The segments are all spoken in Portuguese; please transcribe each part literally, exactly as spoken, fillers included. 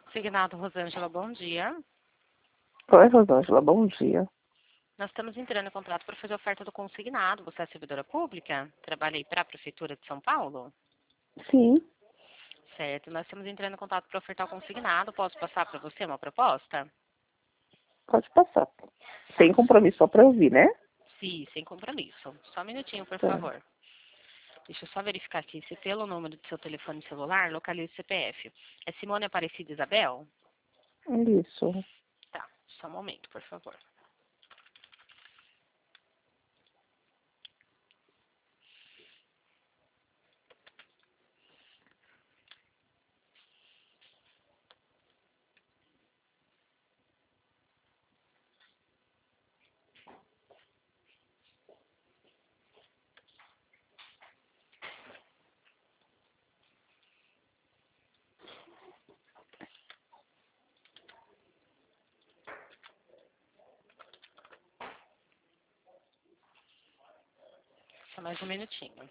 Consignado Rosângela, bom dia. Oi, Rosângela, bom dia. Nós estamos entrando em contrato para fazer oferta do consignado. Você é servidora pública? Trabalha aí para a Prefeitura de São Paulo? Sim, Certo. Nós estamos entrando em contato para ofertar o consignado. Posso passar para você uma proposta? pode passar. Sem Tá. compromisso, só para ouvir, né? Sim, sem compromisso. Só um minutinho, por Tá. favor. Deixa eu só verificar aqui se pelo número do seu telefone celular localiza o C P F. É Simone Aparecida Isabel? Isso. Tá. Só um momento, por favor. Só mais um minutinho.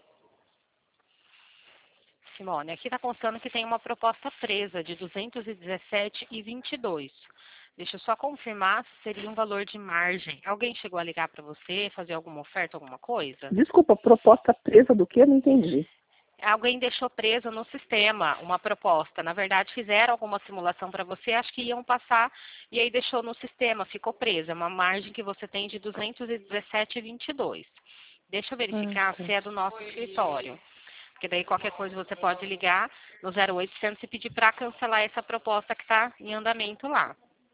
Simone, aqui está constando que tem uma proposta presa de duzentos e dezessete e vinte e dois. Deixa eu só confirmar se seria um valor de margem. Alguém chegou a ligar para você, fazer alguma oferta, alguma coisa? Desculpa, proposta presa do que? Eu não entendi. Alguém deixou preso no sistema uma proposta. Na verdade, fizeram alguma simulação para você, acho que iam passar, e aí deixou no sistema, ficou presa. Uma margem que você tem de duzentos e dezessete e vinte e dois. Deixa eu Ah, verificar tá. se é do nosso escritório. Porque daí qualquer coisa você pode ligar no zero oitocentos e pedir para cancelar essa proposta que está em andamento lá.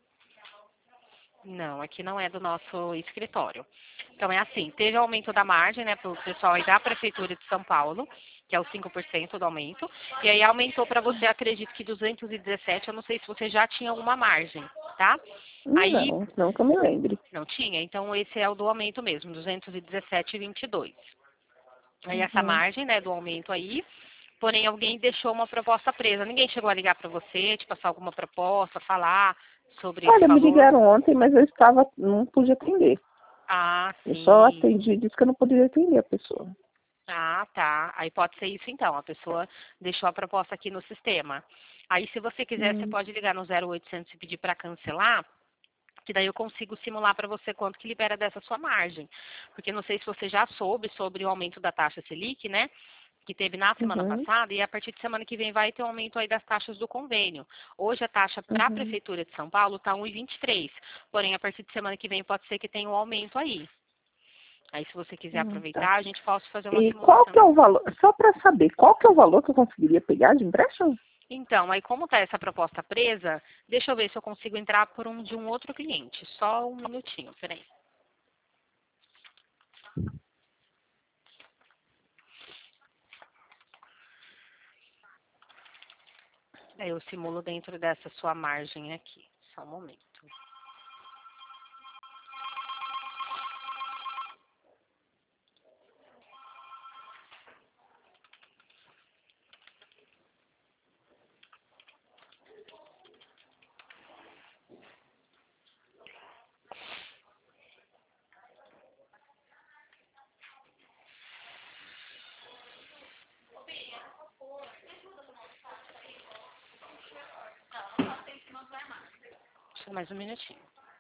Não, aqui não é do nosso escritório. Então é assim, teve aumento da margem, né, para o pessoal aí da Prefeitura de São Paulo, que é o cinco por cento do aumento, e aí aumentou para você, acredito que duzentos e dezessete, eu não sei se você já tinha alguma margem, tá? Aí, Não, não que eu me lembre. não tinha, então esse é o do aumento mesmo, duzentos e dezessete e vinte e dois. Aí essa Uhum. margem, né, do aumento aí, porém alguém deixou uma proposta presa. Ninguém chegou a ligar para você, te passar alguma proposta, falar sobre esse Olha, me valor? ligaram ontem, mas eu estava, não pude atender. Ah, Eu só sim. atendi e disse que eu não poderia atender a pessoa. Ah, tá. Aí pode ser isso então. A pessoa deixou a proposta aqui no sistema. Aí se você quiser, você Hum. pode ligar no zero oitocentos e pedir para cancelar, que daí eu consigo simular para você quanto que libera dessa sua margem. Porque não sei se você já soube sobre o aumento da taxa Selic, né? Que teve na semana Uhum. passada, e a partir de semana que vem vai ter um aumento aí das taxas do convênio. Hoje a taxa para a Uhum. Prefeitura de São Paulo está um vírgula vinte e três, porém a partir de semana que vem pode ser que tenha um aumento aí. Aí se você quiser Hum, tá. aproveitar, a gente pode fazer uma E qual que é simulação. o valor, só para saber, qual que é o valor que eu conseguiria pegar de empréstimo? Então, aí como está essa proposta presa, deixa eu ver se eu consigo entrar por um de um outro cliente. Só um minutinho, peraí. Aí eu simulo dentro dessa sua margem aqui. Só um momento. Só mais um minutinho.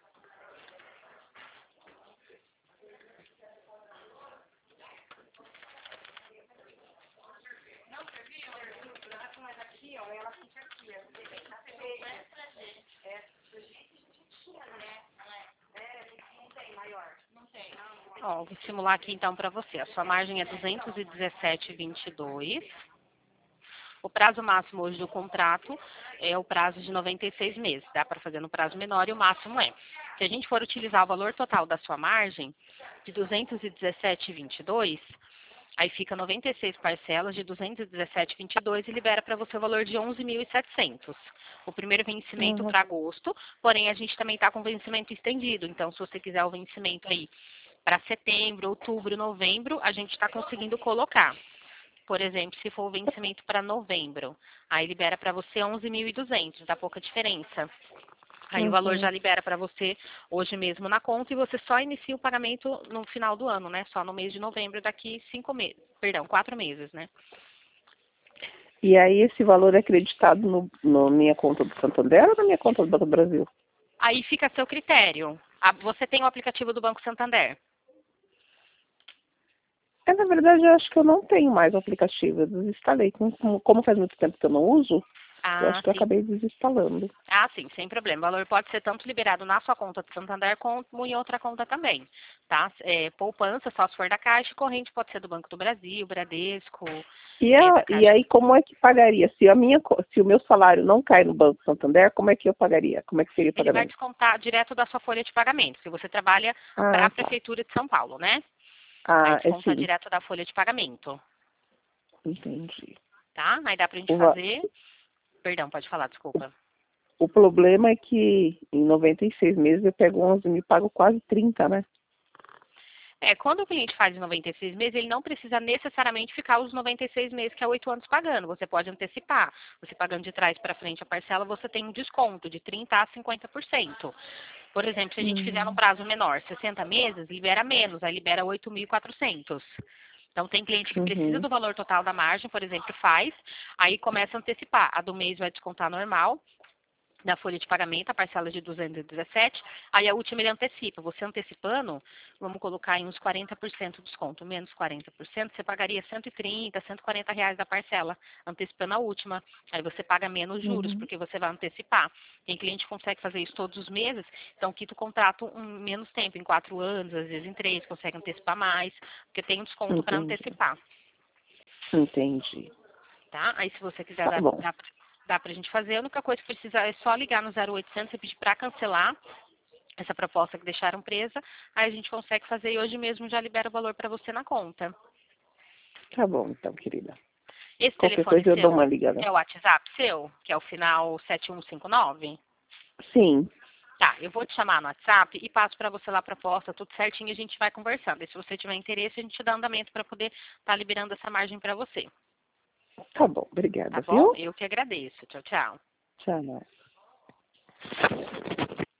Ó, vou simular aqui então para você. A sua margem é duzentos e dezessete vírgula vinte e dois. O prazo máximo hoje do contrato é o prazo de noventa e seis meses. Dá para fazer no prazo menor e o máximo é. Se a gente for utilizar o valor total da sua margem, de duzentos e dezessete vírgula vinte e dois, aí fica noventa e seis parcelas de duzentos e dezessete vírgula vinte e dois e libera para você o valor de onze mil e setecentos. O primeiro vencimento Uhum. para agosto, porém a gente também está com vencimento estendido. Então, se você quiser o vencimento aí para setembro, outubro, novembro, a gente está conseguindo colocar. Por exemplo, se for o vencimento para novembro, aí libera para você onze mil e duzentos, dá pouca diferença. Aí o valor já Uhum. libera para você hoje mesmo na conta e você só inicia o pagamento no final do ano, né? Só no mês de novembro, daqui cinco meses, perdão, quatro meses, né? E aí esse valor é acreditado no, na minha conta do Santander ou na minha conta do Banco do Brasil? Aí fica a seu critério. Ah, você tem o aplicativo do Banco Santander? É, na verdade, eu acho que eu não tenho mais o aplicativo. Eu desinstalei. Como, como faz muito tempo que eu não uso, eu acho Ah, que eu sim. acabei desinstalando. Ah, sim, sem problema. O valor pode ser tanto liberado na sua conta do Santander como em outra conta também, tá? É, poupança, só se for da Caixa, corrente pode ser do Banco do Brasil, Bradesco, E, é, a, da e Caixa. aí, como é que pagaria? Se, a minha, co- se o meu salário não cai no Banco Santander, como é que eu pagaria? Como é que seria o Ele vai pagamento? descontar direto da sua folha de pagamento, se você trabalha para Ah, a tá. Prefeitura de São Paulo, né? Aí Ah, é desconta sim. direto da folha de pagamento, Entendi. tá? Aí dá pra gente O, va- fazer... Perdão, pode falar, desculpa. o problema é que em noventa e seis meses eu pego onze mil e pago quase trinta, né? É, quando o cliente faz noventa e seis meses, ele não precisa necessariamente ficar os noventa e seis meses, que é oito anos pagando. Você pode antecipar. Você pagando de trás para frente a parcela, você tem um desconto de trinta por cento a cinquenta por cento. Por exemplo, se a gente fizer num Hum, prazo menor, sessenta meses, libera menos, aí libera oito mil e quatrocentos. Então, tem cliente que precisa uhum, do valor total da margem, por exemplo, faz, aí começa a antecipar. A do mês vai descontar normal, da folha de pagamento, a parcela de duzentos e dezessete, aí a última ele antecipa. Você antecipando, vamos colocar em uns quarenta por cento de desconto, menos quarenta por cento, você pagaria cento e trinta, cento e quarenta reais da parcela, antecipando a última. Aí você paga menos juros, uhum. porque você vai antecipar. Tem cliente que consegue fazer isso todos os meses, então quita o contrato em menos tempo, em quatro anos, às vezes em três, consegue antecipar mais, porque tem um desconto para Entendi. antecipar. Entendi. Tá? Aí se você quiser Tá dar, bom. dá, dá pra gente fazer. A única coisa que precisa é só ligar no zero oitocentos e pedir para cancelar essa proposta que deixaram presa. Aí a gente consegue fazer e hoje mesmo já libera o valor para você na conta. Tá bom, então, querida. Esse Qualquer telefone coisa eu dou uma seu ligada. é o WhatsApp seu, que é o final sete um cinco nove? Sim, Tá, eu vou te chamar no WhatsApp e passo para você lá a proposta, tudo certinho, a gente vai conversando. E se você tiver interesse, a gente dá andamento para poder estar tá liberando essa margem para você. tá bom. Tá Obrigada, bom? viu? Eu que agradeço. Tchau, tchau. Tchau.